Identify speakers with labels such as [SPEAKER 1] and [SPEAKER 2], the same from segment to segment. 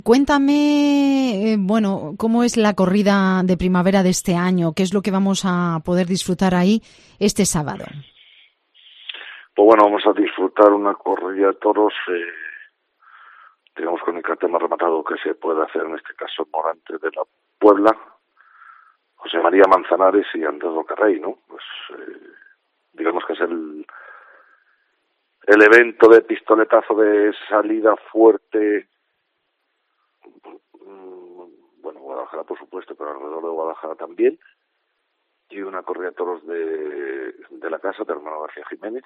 [SPEAKER 1] Cuéntame, bueno, cómo es la corrida de primavera de este año, qué es lo que vamos a poder disfrutar ahí este sábado.
[SPEAKER 2] Pues bueno, vamos a disfrutar una corrida de toros, digamos con el cartel más rematado que se puede hacer, en este caso Morante de la Puebla, José María Manzanares y Andrés Rocarrey, ¿no? Pues digamos que es el evento de pistoletazo de salida fuerte, bueno, Guadalajara por supuesto, pero alrededor de Guadalajara también, y una corrida de toros de la casa de hermano García Jiménez,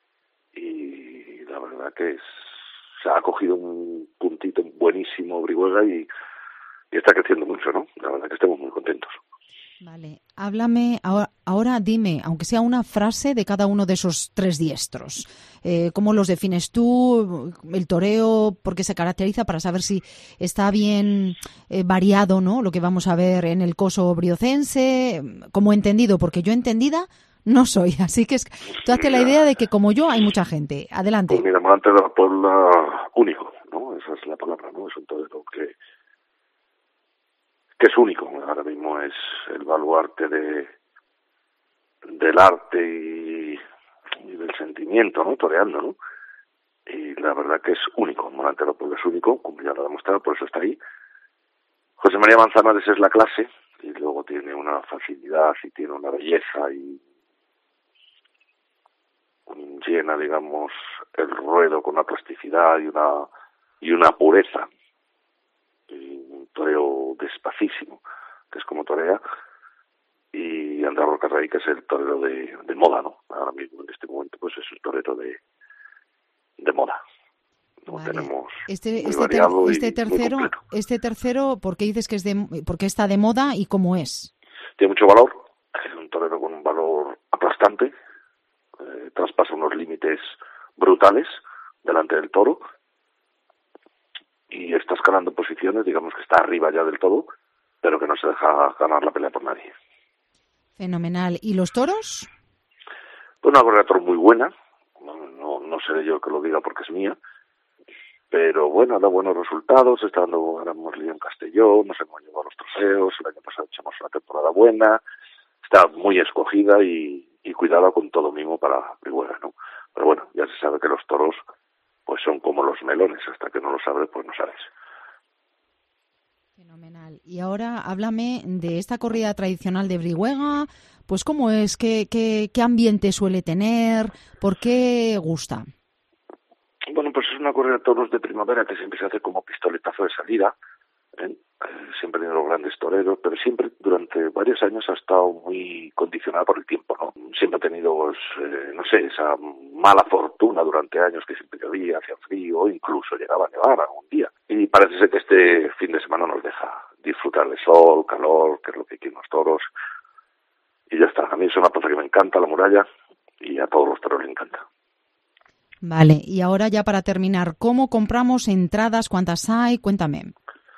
[SPEAKER 2] y la verdad que se ha cogido un puntito buenísimo Brihuega y está creciendo mucho, ¿no? La verdad que estamos muy contentos.
[SPEAKER 1] Vale, háblame, ahora dime, aunque sea una frase de cada uno de esos tres diestros. ¿Cómo los defines tú? El toreo, ¿por qué se caracteriza? Para saber si está bien variado, ¿no? Lo que vamos a ver en el coso briocense, como entendido, porque yo entendida no soy, así que tú hazte la idea de que como yo hay mucha gente. Adelante.
[SPEAKER 2] Pues mira, Morante de la Puebla, único, ¿no? Esa es la palabra, ¿no? Es un torero que es único. Ahora mismo es el baluarte del arte y del sentimiento, ¿no? Toreando, ¿no? Y la verdad que es único. Morante de la Puebla es único, como ya lo ha demostrado, por eso está ahí. José María Manzanares es la clase, y luego tiene una facilidad y tiene una belleza y llena, digamos, el ruedo con una plasticidad y una pureza. Y un toreo despacísimo, que es como torea, y Andrés Rocarrey, que es el torero de moda, ¿no? Ahora mismo, en este momento, pues es el torero de moda. ¿No?
[SPEAKER 1] Vale.
[SPEAKER 2] Tenemos
[SPEAKER 1] este tercero, ¿por qué dices que por qué está de moda y cómo es?
[SPEAKER 2] Tiene mucho valor, es un torero con un valor aplastante, traspasa unos límites brutales delante del toro, y está escalando posiciones, digamos que está arriba ya del todo, pero que no se deja ganar la pelea por nadie.
[SPEAKER 1] Fenomenal. ¿Y los toros?
[SPEAKER 2] Pues una corrida de toros muy buena, no seré yo que lo diga porque es mía, pero bueno, da buenos resultados, está dando ahora lío en Castellón, nos hemos llevado los trofeos, el año pasado echamos una temporada buena, está muy escogida y cuidada con todo mimo para Brihuega, ¿no? Pero bueno, ya se sabe que los toros pues son como los melones, hasta que no lo sabes, pues no sabes.
[SPEAKER 1] Fenomenal. Y ahora háblame de esta corrida tradicional de Brihuega, pues cómo es, qué ambiente suele tener, por qué gusta.
[SPEAKER 2] Bueno, pues es una corrida de toros de primavera que siempre se hace como pistoletazo de salida, ¿eh? Siempre han tenido los grandes toreros, pero siempre durante varios años ha estado muy condicionada por el tiempo, ¿no? Siempre ha tenido, pues, no sé, esa mala fortuna durante años que siempre llovía, hacía frío, o incluso llegaba a nevar algún día. Y parece ser que este fin de semana nos deja disfrutar de sol, calor, que es lo que quieren los toros. Y ya está. A mí es una plaza que me encanta, la muralla, y a todos los toros les encanta.
[SPEAKER 1] Vale, y ahora ya para terminar, ¿cómo compramos entradas? ¿Cuántas hay? Cuéntame.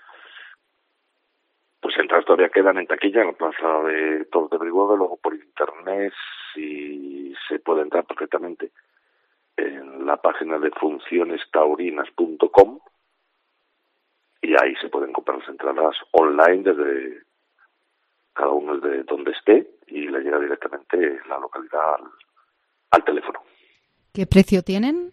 [SPEAKER 2] Pues entradas todavía quedan en taquilla en la plaza de toros de Brihuega, luego por internet y se puede entrar perfectamente en la página de funcionestaurinas.com y ahí se pueden comprar las entradas online desde cada uno desde donde esté y le llega directamente la localidad al teléfono.
[SPEAKER 1] ¿Qué precio tienen?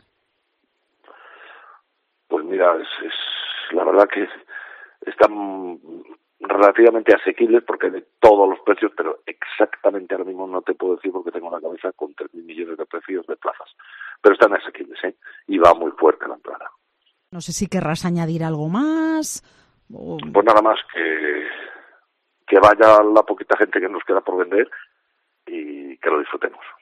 [SPEAKER 2] Pues mira, es la verdad que están relativamente asequibles porque de todos los precios, pero exactamente ahora mismo no te puedo decir porque tengo la cabeza con 3.000 millones de precios de plazas, pero están asequibles, ¿eh? Y va muy fuerte la entrada.
[SPEAKER 1] No sé si querrás añadir algo más.
[SPEAKER 2] Pues nada más que vaya la poquita gente que nos queda por vender y que lo disfrutemos.